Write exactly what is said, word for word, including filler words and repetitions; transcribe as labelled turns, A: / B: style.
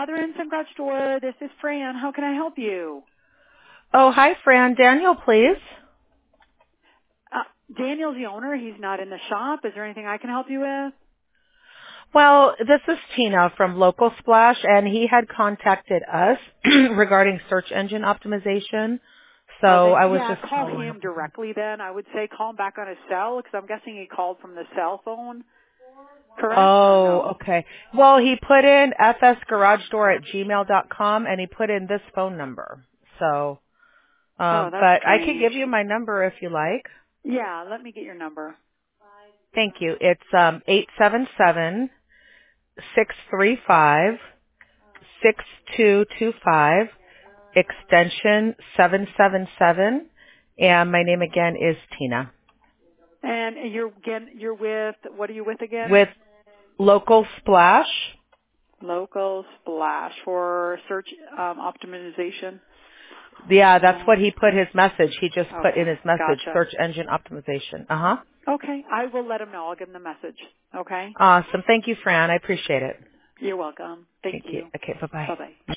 A: Father Instant Garage Store. This is Fran. How can I help you?
B: Oh, hi, Fran. Daniel, please.
A: Uh, Daniel's the owner. He's not in the shop. Is there anything I can help you with?
B: Well, this is Tina from Local Splash, and he had contacted us regarding search engine optimization. So
A: Oh, then,
B: I was
A: yeah,
B: just
A: call
B: following
A: him
B: up with him.
A: directly then. I would say call him back on his cell because I'm guessing he called from the cell phone. Correct or
B: Oh,
A: no?
B: okay. Well, he put in fsgaragedoor at gmail dot com, and he put in this phone number. So,
A: Oh,
B: um,
A: that's
B: but I could
A: strange.
B: give you my number if you like.
A: Yeah, let me get your number.
B: Thank you. It's um, eight seven seven, six three five, six two two five. Extension seven seven seven, and my name again is Tina.
A: And you're again, you're with, what are you with again?
B: With Local Splash.
A: Local Splash for search um, optimization.
B: Yeah, that's what
A: Um,
B: he put his message. He just put in
A: okay,
B: his message,
A: gotcha.
B: search engine optimization. Uh-huh.
A: Okay, I will let him know. I'll give him the message. Okay?
B: Awesome. Thank you, Fran. I appreciate it.
A: You're welcome. Thank
B: Thank you.
A: you.
B: Okay, bye-bye.
A: Bye-bye.